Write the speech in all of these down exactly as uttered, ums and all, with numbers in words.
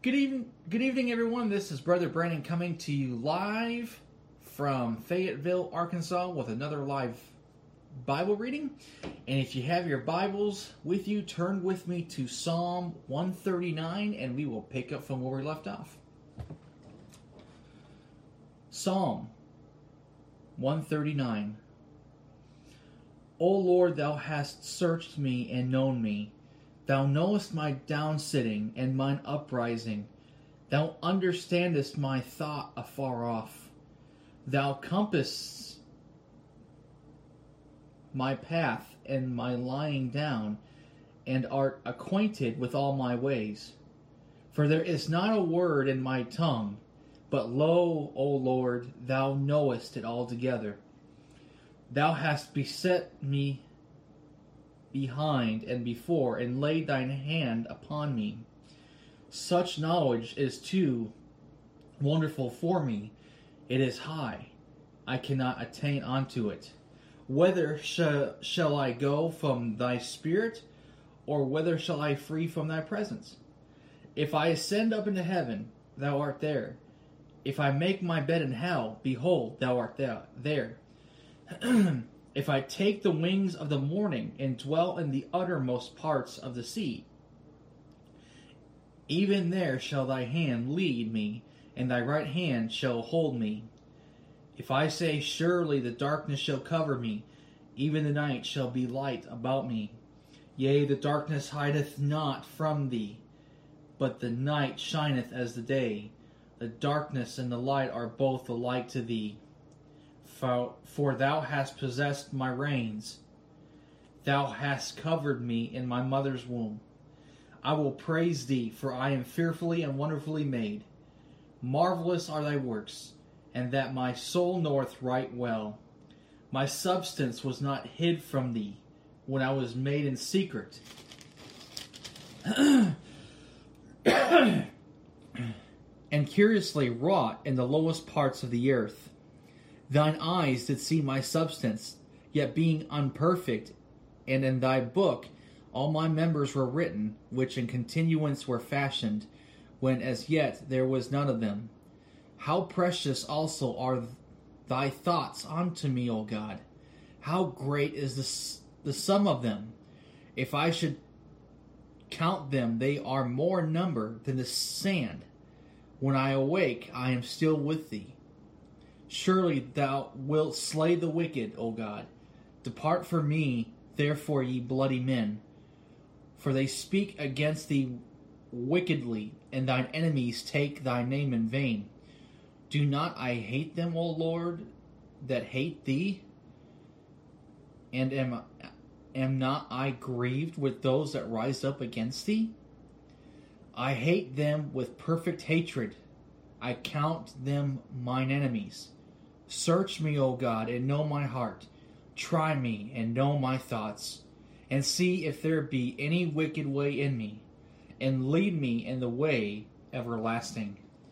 Good evening, good evening, everyone. This is Brother Brandon coming to you live from Fayetteville, Arkansas, with another live Bible reading. And if you have your Bibles with you, turn with me to Psalm one thirty-nine, and we will pick up from where we left off. Psalm one thirty-nine. O Lord, thou hast searched me and known me. Thou knowest my downsitting and mine uprising. Thou understandest my thought afar off. Thou compassest my path and my lying down, and art acquainted with all my ways. For there is not a word in my tongue, but lo, O Lord, thou knowest it altogether. Thou hast beset me behind and before, and laid thine hand upon me. Such knowledge is too wonderful for me. It is high. I cannot attain unto it. Whither sh- shall I go from thy spirit, or whither shall I flee from thy presence? If I ascend up into heaven, thou art there. If I make my bed in hell, behold, thou art there. If I take the wings of the morning and dwell in the uttermost parts of the sea, even there shall thy hand lead me, and thy right hand shall hold me. If I say, surely the darkness shall cover me, even the night shall be light about me. Yea, the darkness hideth not from thee, but the night shineth as the day. The darkness and the light are both alike to thee. For, for thou hast possessed my reins. Thou hast covered me in my mother's womb. I will praise thee, for I am fearfully and wonderfully made. Marvelous are thy works, and that my soul knoweth right well. My substance was not hid from thee, when I was made in secret. And curiously wrought in the lowest parts of the earth. Thine eyes did see my substance, yet being unperfect, and in thy book all my members were written, which in continuance were fashioned, when as yet there was none of them. How precious also are thy thoughts unto me, O God! How great is the, the sum of them! If I should count them, they are more number than the sand. When I awake, I am still with thee. Surely thou wilt slay the wicked, O God. Depart from me, therefore, ye bloody men. For they speak against thee wickedly, and thine enemies take thy name in vain. Do not I hate them, O Lord, that hate thee? And am, am not I grieved with those that rise up against thee? I hate them with perfect hatred. I count them mine enemies. Search me, O God, and know my heart. Try me, and know my thoughts. And see if there be any wicked way in me, and lead me in the way everlasting.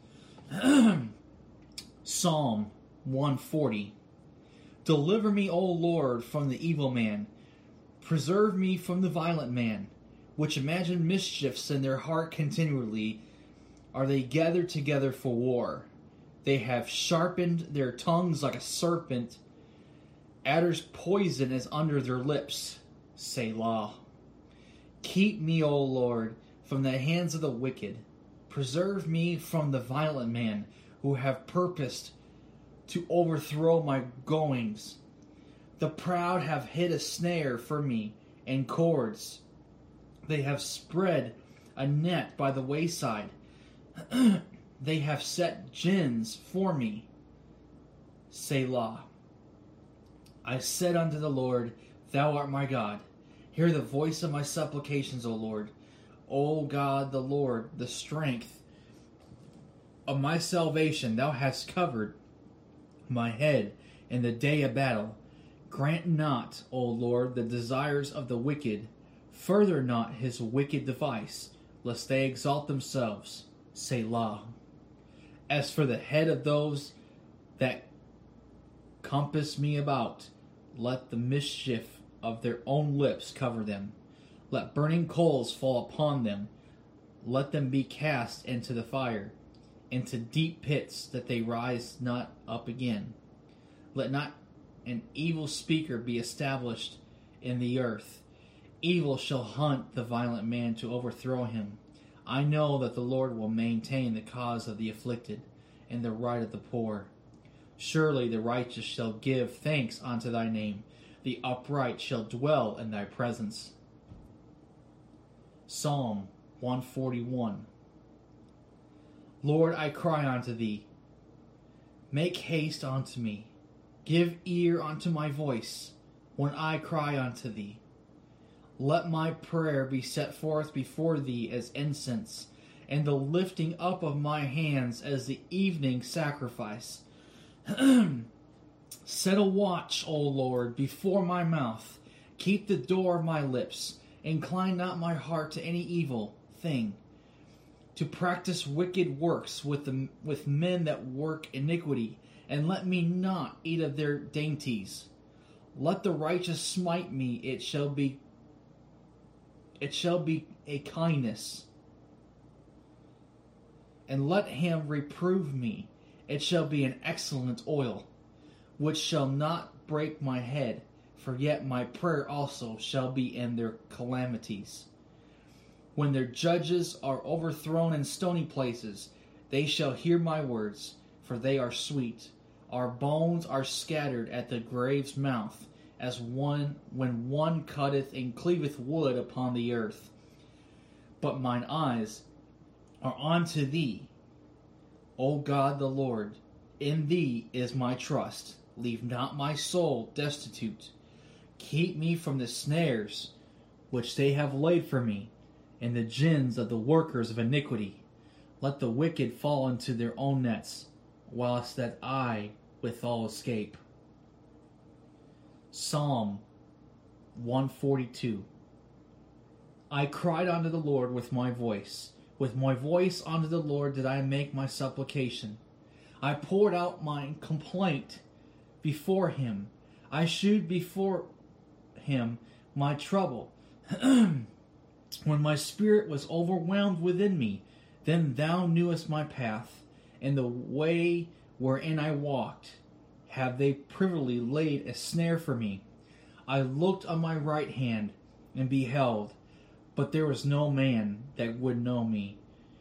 Psalm one forty. Deliver me, O Lord, from the evil man. Preserve me from the violent man, which imagine mischiefs in their heart continually. Are they gathered together for war? They have sharpened their tongues like a serpent. Adder's poison is under their lips. Selah. Keep me, O Lord, from the hands of the wicked. Preserve me from the violent man, who have purposed to overthrow my goings. The proud have hid a snare for me, and cords. They have spread a net by the wayside. They have set gins for me. Selah. I said unto the Lord, Thou art my God. Hear the voice of my supplications, O Lord. O God, the Lord, the strength of my salvation, thou hast covered my head in the day of battle. Grant not, O Lord, the desires of the wicked. Further not his wicked device, lest they exalt themselves. Selah. As for the head of those that compass me about, let the mischief of their own lips cover them. Let burning coals fall upon them. Let them be cast into the fire, into deep pits, that they rise not up again. Let not an evil speaker be established in the earth. Evil shall hunt the violent man to overthrow him. I know that the Lord will maintain the cause of the afflicted, and the right of the poor. Surely the righteous shall give thanks unto thy name. The upright shall dwell in thy presence. Psalm one forty-one. Lord, I cry unto thee. Make haste unto me. Give ear unto my voice, when I cry unto thee. Let my prayer be set forth before thee as incense, and the lifting up of my hands as the evening sacrifice. Set a watch, O Lord, before my mouth. Keep the door of my lips. Incline not my heart to any evil thing, to practice wicked works with the, with men that work iniquity, and let me not eat of their dainties. Let the righteous smite me; it shall be it shall be a kindness. And let him reprove me; it shall be an excellent oil, which shall not break my head. For yet my prayer also shall be in their calamities. When their judges are overthrown in stony places, they shall hear my words, for they are sweet. Our bones are scattered at the grave's mouth, as one when one cutteth and cleaveth wood upon the earth. But mine eyes are unto thee, O God the Lord. In thee is my trust. Leave not my soul destitute. Keep me from the snares which they have laid for me, and the gins of the workers of iniquity. Let the wicked fall into their own nets, whilst that I withal escape. Psalm one forty-two. I cried unto the Lord with my voice. With my voice unto the Lord did I make my supplication. I poured out my complaint before him. I shewed before him my trouble. When my spirit was overwhelmed within me, then thou knewest my path, and the way wherein I walked. Have they privily laid a snare for me? I looked on my right hand, and beheld, but there was no man that would know me.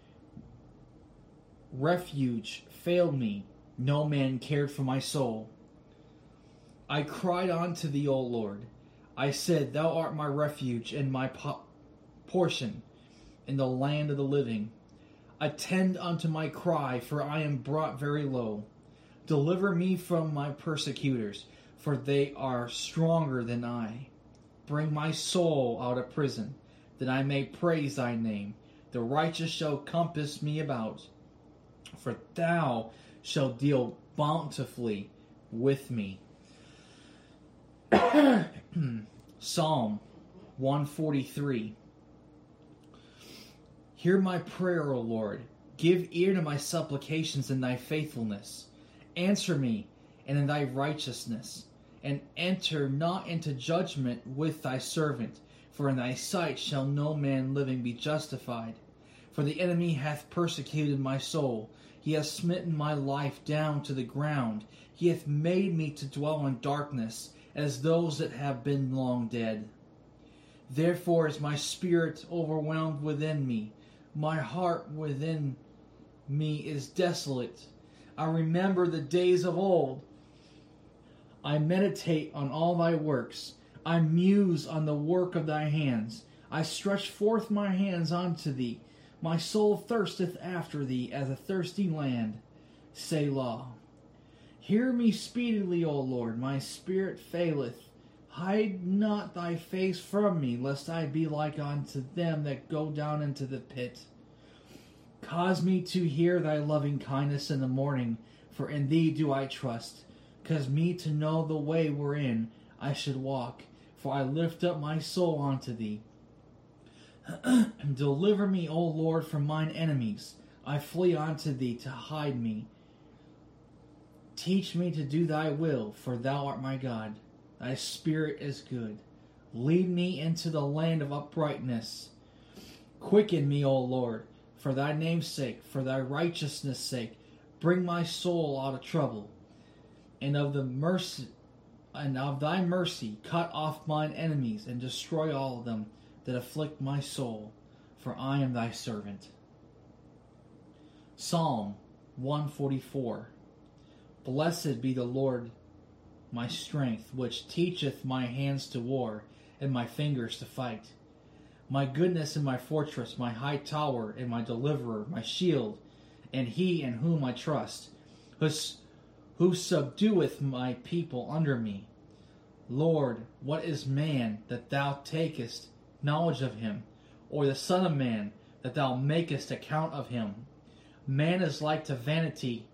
Refuge failed me, no man cared for my soul. I cried unto thee, O Lord. I said, Thou art my refuge and my po- portion in the land of the living. Attend unto my cry, for I am brought very low. Deliver me from my persecutors, for they are stronger than I. Bring my soul out of prison, that I may praise thy name. The righteous shall compass me about, for thou shalt deal bountifully with me. Psalm one forty-three. Hear my prayer, O Lord. Give ear to my supplications in thy faithfulness. Answer me, and in thy righteousness. And enter not into judgment with thy servant. For in thy sight shall no man living be justified. For the enemy hath persecuted my soul. He hath smitten my life down to the ground. He hath made me to dwell in darkness, as those that have been long dead. Therefore is my spirit overwhelmed within me. My heart within me is desolate. I remember the days of old. I meditate on all thy works. I muse on the work of thy hands. I stretch forth my hands unto thee. My soul thirsteth after thee as a thirsty land. Selah. Hear me speedily, O Lord. My spirit faileth. Hide not thy face from me, lest I be like unto them that go down into the pit. Cause me to hear thy loving kindness in the morning, for in thee do I trust. Cause me to know the way wherein I should walk, for I lift up my soul unto thee. Deliver me, O Lord, from mine enemies. I flee unto thee to hide me. Teach me to do thy will, for thou art my God. Thy spirit is good. Lead me into the land of uprightness. Quicken me, O Lord, For thy name's sake, for thy righteousness' sake, bring my soul out of trouble. And of the mercy and of thy mercy cut off mine enemies, and destroy all of them that afflict my soul, for I am thy servant. Psalm one forty-four. Blessed be the Lord my strength, which teacheth my hands to war, and my fingers to fight. My goodness and my fortress, my high tower, and my deliverer, my shield, and he in whom I trust, who, who subdueth my people under me. Lord, what is man that thou takest knowledge of him, or the son of man that thou makest account of him? Man is like to vanity.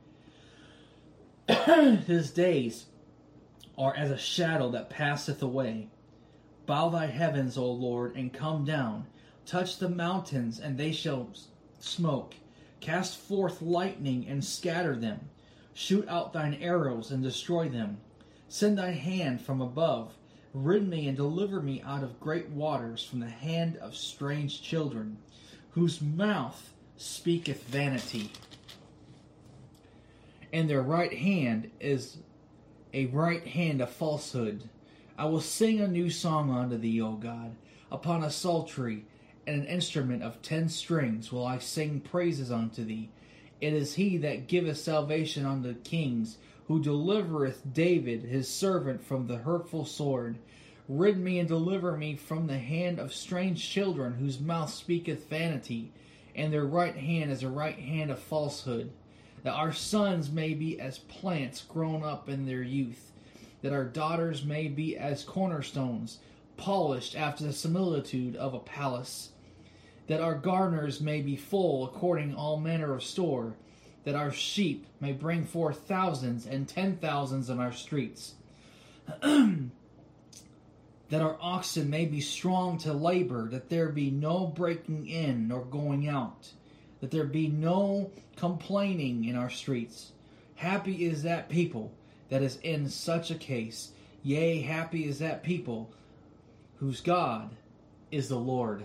His days are as a shadow that passeth away. Bow thy heavens, O Lord, and come down. Touch the mountains, and they shall smoke. Cast forth lightning, and scatter them. Shoot out thine arrows, and destroy them. Send thy hand from above. Rid me, and deliver me out of great waters, from the hand of strange children, whose mouth speaketh vanity. And their right hand is a right hand of falsehood. I will sing a new song unto thee, O God. Upon a psaltery and an instrument of ten strings will I sing praises unto thee. It is he that giveth salvation unto kings, who delivereth David his servant from the hurtful sword. Rid me and deliver me from the hand of strange children, whose mouth speaketh vanity, and their right hand is a right hand of falsehood. That our sons may be as plants grown up in their youth, that our daughters may be as cornerstones, polished after the similitude of a palace, that our garners may be full according all manner of store, that our sheep may bring forth thousands and ten thousands in our streets, that our oxen may be strong to labor, that there be no breaking in nor going out, that there be no complaining in our streets. Happy is that people that is in such a case. Yea, happy is that people whose God is the Lord.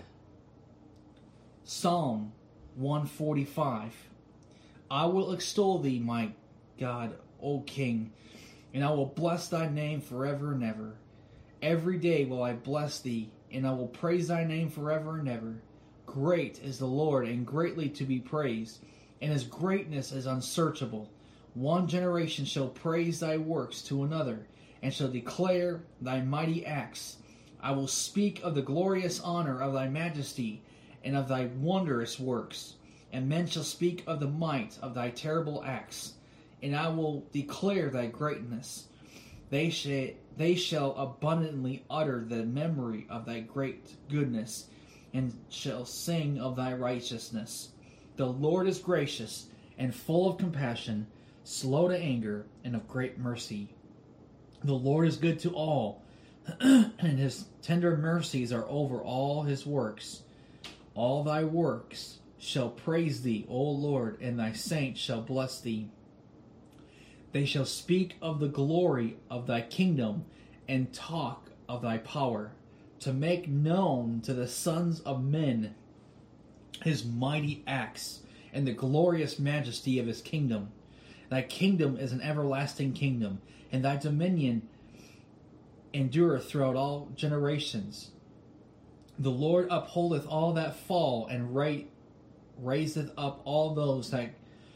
Psalm one forty-five. I will extol thee, my God, O King, and I will bless thy name forever and ever. Every day will I bless thee, and I will praise thy name forever and ever. Great is the Lord, and greatly to be praised, and his greatness is unsearchable. One generation shall praise thy works to another, and shall declare thy mighty acts. I will speak of the glorious honor of thy majesty, and of thy wondrous works. And men shall speak of the might of thy terrible acts, and I will declare thy greatness. They, sh- they shall abundantly utter the memory of thy great goodness, and shall sing of thy righteousness. The Lord is gracious and full of compassion, slow to anger, and of great mercy. The Lord is good to all, and his tender mercies are over all his works. All thy works shall praise thee, O Lord, and thy saints shall bless thee. They shall speak of the glory of thy kingdom, and talk of thy power, to make known to the sons of men his mighty acts, and the glorious majesty of his kingdom. Thy kingdom is an everlasting kingdom, and thy dominion endureth throughout all generations. The Lord upholdeth all that fall, and ra- raiseth up all those that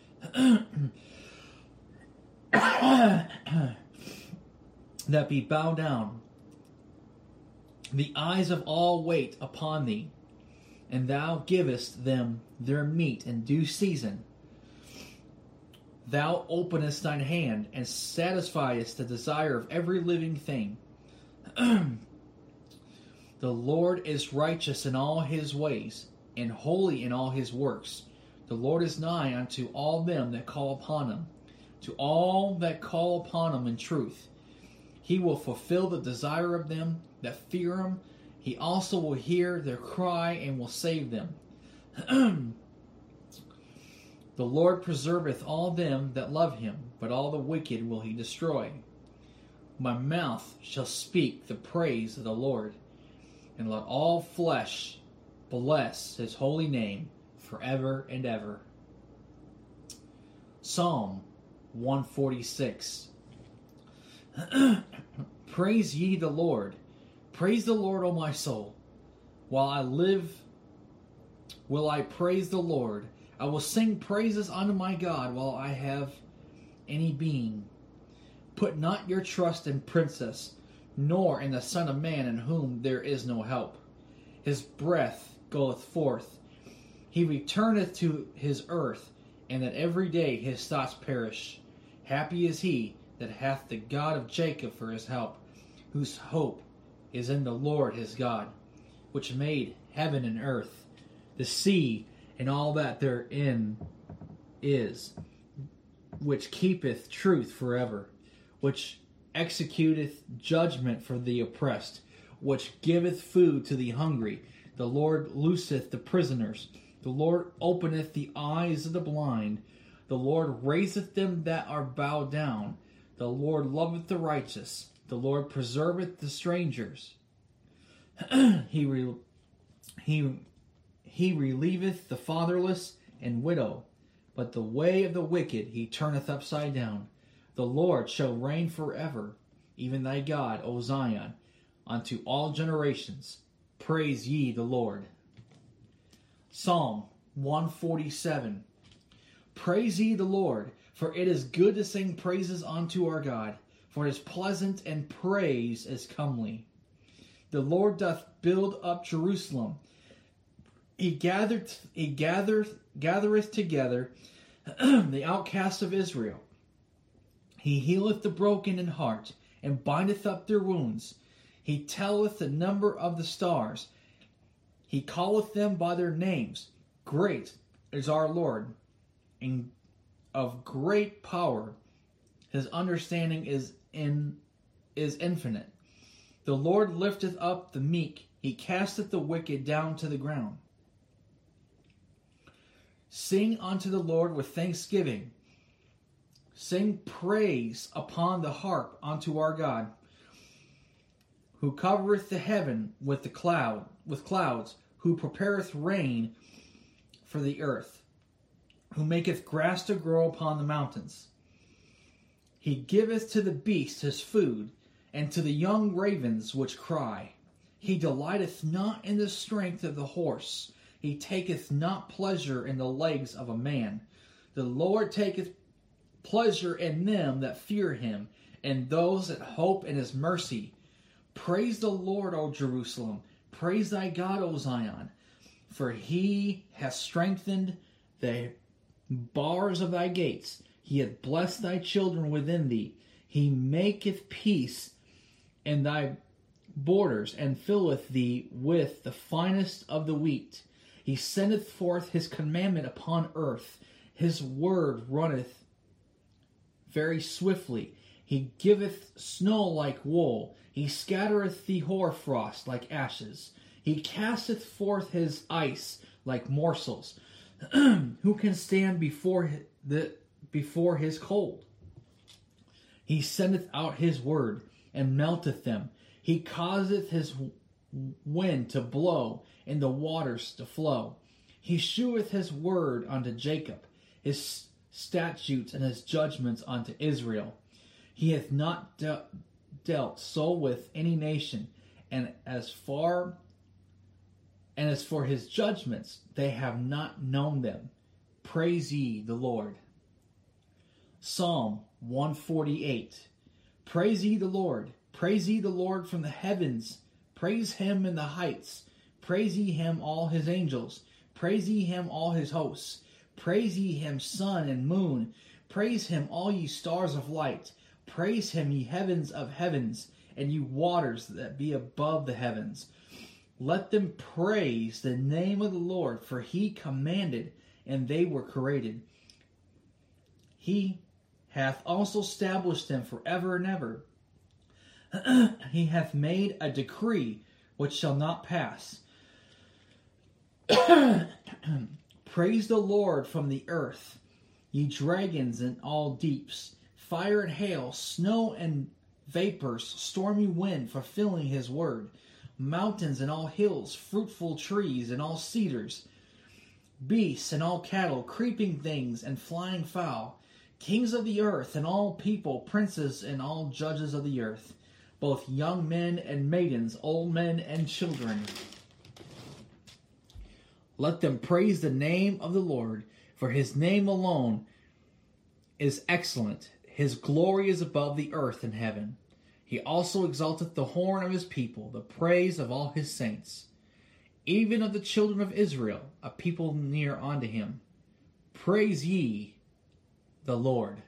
that be bowed down. The eyes of all wait upon thee, and thou givest them their meat in due season. Thou openest thine hand, and satisfiest the desire of every living thing. The Lord is righteous in all his ways, and holy in all his works. The Lord is nigh unto all them that call upon him, to all that call upon him in truth. He will fulfill the desire of them that fear him. He also will hear their cry and will save them. The Lord preserveth all them that love him, but all the wicked will he destroy. My mouth shall speak the praise of the Lord, and let all flesh bless his holy name forever and ever. Psalm one forty-six. Praise ye the Lord. Praise the Lord, O my soul. While I live, will I praise the Lord. I will sing praises unto my God while I have any being. Put not your trust in princes, nor in the Son of Man, in whom there is no help. His breath goeth forth. He returneth to his earth, and that every day his thoughts perish. Happy is he that hath the God of Jacob for his help, whose hope is in the Lord his God, which made heaven and earth, the sea, and all that therein is, which keepeth truth forever, which executeth judgment for the oppressed, which giveth food to the hungry. The Lord looseth the prisoners. The Lord openeth the eyes of the blind. The Lord raiseth them that are bowed down. The Lord loveth the righteous. The Lord preserveth the strangers. he, re- he, he relieveth the fatherless and widow. But the way of the wicked he turneth upside down. The Lord shall reign forever, even thy God, O Zion, unto all generations. Praise ye the Lord. Psalm one forty-seven. Praise ye the Lord, for it is good to sing praises unto our God, for it is pleasant, and praise is comely. The Lord doth build up Jerusalem. He gathered, he gathereth, gathereth together the outcasts of Israel. He healeth the broken in heart, and bindeth up their wounds. He telleth the number of the stars. He calleth them by their names. Great is our Lord, and of great power. His understanding is in is infinite. The Lord lifteth up the meek. He casteth the wicked down to the ground. Sing unto the Lord with thanksgiving. Sing praise upon the harp unto our God, who covereth the heaven with the cloud, with clouds, who prepareth rain for the earth, who maketh grass to grow upon the mountains. He giveth to the beast his food, and to the young ravens which cry. He delighteth not in the strength of the horse. He taketh not pleasure in the legs of a man. The Lord taketh pleasure in them that fear him, and those that hope in his mercy. Praise the Lord, O Jerusalem. Praise thy God, O Zion. For he hath strengthened the bars of thy gates. He hath blessed thy children within thee. He maketh peace in thy borders, and filleth thee with the finest of the wheat. He sendeth forth his commandment upon earth. His word runneth very swiftly. He giveth snow like wool. He scattereth the hoarfrost like ashes. He casteth forth his ice like morsels. Who can stand before the before his cold? He sendeth out his word, and melteth them. He causeth his wind to blow, and the waters to flow. He sheweth his word unto Jacob, his statutes and his judgments unto Israel. He hath not de- dealt so with any nation, and as far and as for his judgments, they have not known them. Praise ye the Lord. Psalm one forty-eight. Praise ye the Lord. Praise ye the Lord from the heavens. Praise him in the heights. Praise ye him, all his angels. Praise ye him, all his hosts. Praise ye him, sun and moon. Praise him, all ye stars of light. Praise him, ye heavens of heavens, and ye waters that be above the heavens. Let them praise the name of the Lord, for he commanded, and they were created. He hath also established them forever and ever. He hath made a decree which shall not pass. Praise the Lord from the earth, ye dragons in all deeps, fire and hail, snow and vapors, stormy wind, fulfilling his word, mountains and all hills, fruitful trees and all cedars, beasts and all cattle, creeping things and flying fowl, kings of the earth and all people, princes and all judges of the earth, both young men and maidens, old men and children. Let them praise the name of the Lord, for his name alone is excellent. His glory is above the earth and heaven. He also exalteth the horn of his people, the praise of all his saints, even of the children of Israel, a people near unto him. Praise ye the Lord.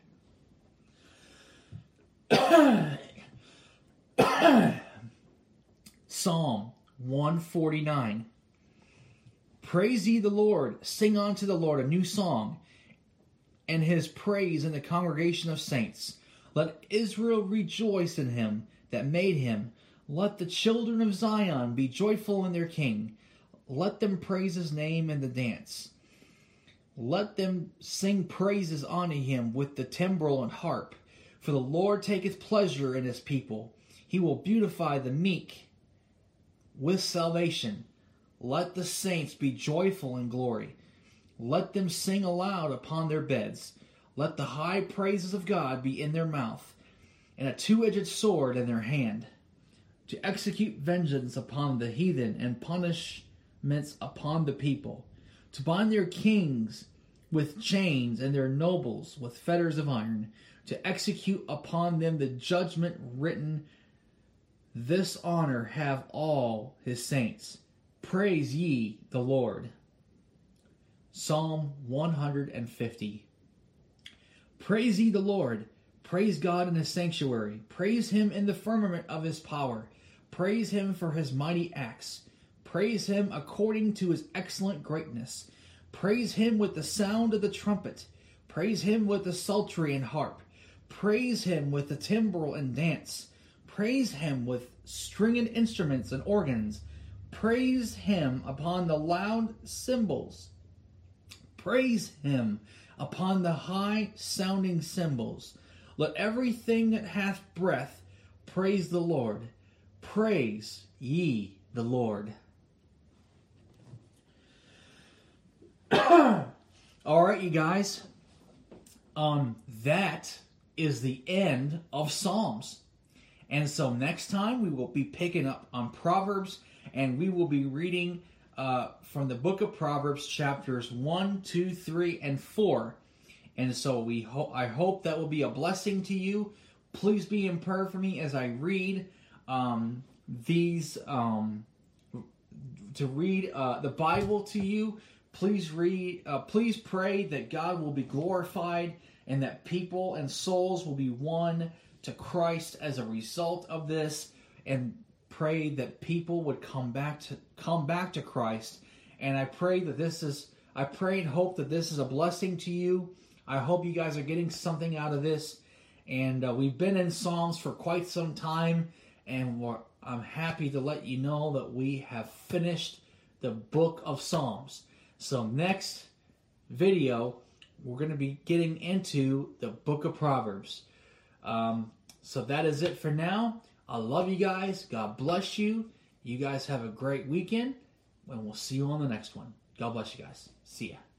Psalm one forty-nine. Praise ye the Lord, sing unto the Lord a new song, and his praise in the congregation of saints. Let Israel rejoice in him that made him. Let the children of Zion be joyful in their king. Let them praise his name in the dance. Let them sing praises unto him with the timbrel and harp. For the Lord taketh pleasure in his people. He will beautify the meek with salvation. Let the saints be joyful in glory. Let them sing aloud upon their beds. Let the high praises of God be in their mouth, and a two-edged sword in their hand, to execute vengeance upon the heathen and punishments upon the people, to bind their kings with chains and their nobles with fetters of iron, to execute upon them the judgment written. This honor have all his saints. Praise ye the Lord. Psalm one fifty. Praise ye the Lord. Praise God in his sanctuary. Praise him in the firmament of his power. Praise him for his mighty acts. Praise him according to his excellent greatness. Praise him with the sound of the trumpet. Praise him with the psaltery and harp. Praise him with the timbrel and dance. Praise him with stringed instruments and organs. Praise him upon the loud cymbals. Praise him upon the high-sounding cymbals. Let everything that hath breath praise the Lord. Praise ye the Lord. All right, you guys. Um, that is the end of Psalms. And so next time we will be picking up on Proverbs, and we will be reading uh, from the book of Proverbs, chapters one, two, three, and four. And so we ho- I hope that will be a blessing to you. Please be in prayer for me as I read um, these, um, to read uh, the Bible to you. Please read, uh, please pray that God will be glorified and that people and souls will be won to Christ as a result of this, and pray that people would come back to come back to Christ. And I pray that this is I pray and hope that this is a blessing to you. I hope you guys are getting something out of this. And uh, we've been in Psalms for quite some time, and we're, I'm happy to let you know that we have finished the book of Psalms. So next video, we're going to be getting into the book of Proverbs. Um, so that is it for now. I love you guys. God bless you. You guys have a great weekend, and we'll see you on the next one. God bless you guys. See ya.